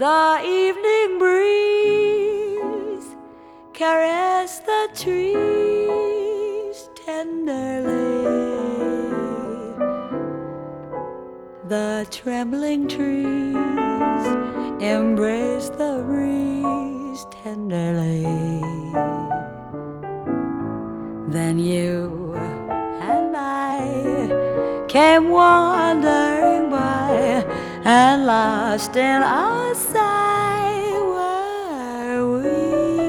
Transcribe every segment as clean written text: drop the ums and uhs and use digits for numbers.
The evening breeze caressed the trees tenderly. The trembling trees embraced the breeze tenderly. Then you and I came wandering by, and lost in our sight were we.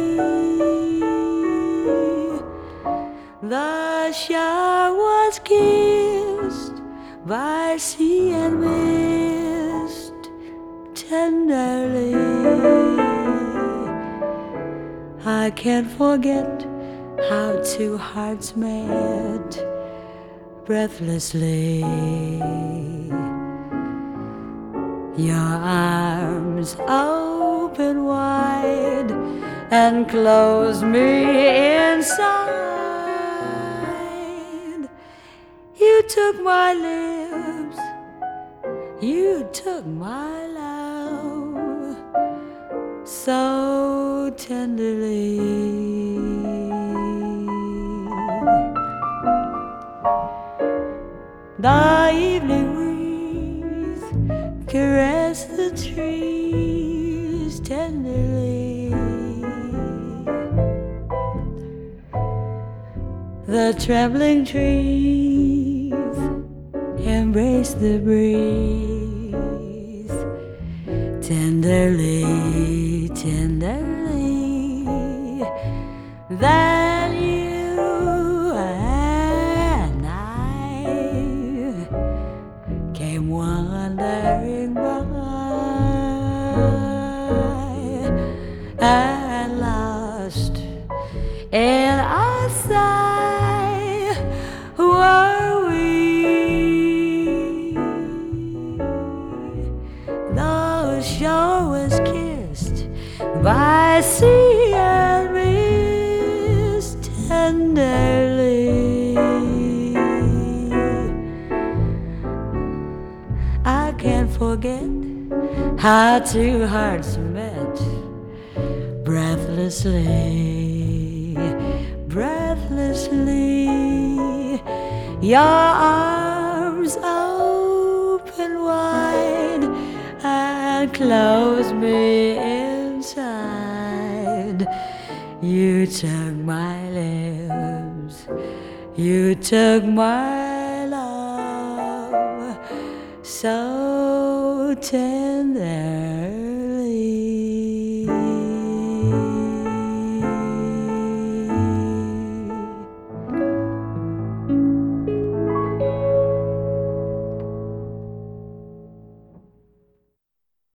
The shore was kissed by sea and mist tenderly. I can't forget how two hearts met breathlessly. Your arms open wide and close me inside. You took my lips, you took my love so tenderly. The evening breeze caressed the trees tenderly. The trembling trees embraced the breeze tenderly, tenderly. Then you and I came wandering by, and lost in our sight were we. The shore was kissed by sea and mist tenderly. I can't forget how two hearts met breathlessly, breathlessly. Your arms open wide and close me inside. You took my lips, you took my love so tender.